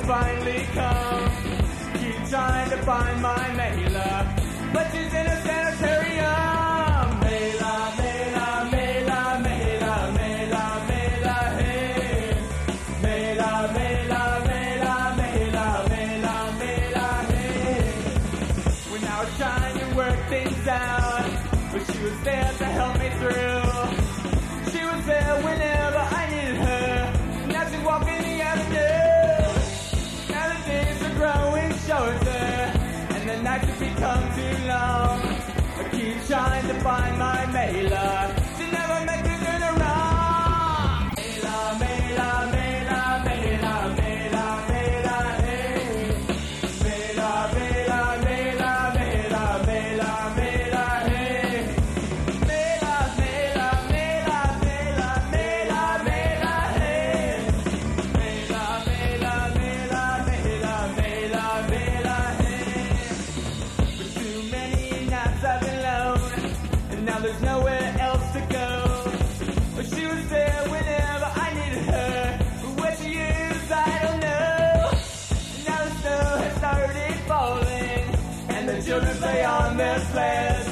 finally come. Keep trying to find my Mayla, but she's in a sanitarium. Mayla, Mayla, Mayla, Mayla, Mayla, Mayla, hey. Mayla, Mayla, Mayla, Mayla, Mayla, Mayla, hey. When I was trying to work things out, but she was there to help me through. She was there whenever I needed her. Now she's walking the avenue. Now the days are growing shorter, and the nights have become too long. I keep trying to find my Mayla. She never makes me turn around. Mayla, Mayla, Mayla, Mayla, Mayla, Mayla, hey. Mayla, Mayla, Mayla, Mayla, Mayla, Mayla, hey. Mayla, Mayla, Mayla, Mayla, Mayla, Mayla, hey. Mayla, Mayla, Mayla, Mayla, Mayla, Mayla, hey. For too many nights I've been alone, and now there's nowhere else to go. But she was there whenever I needed her, but where she is, I don't know. Now the snow has started falling, and the children play on their sleds.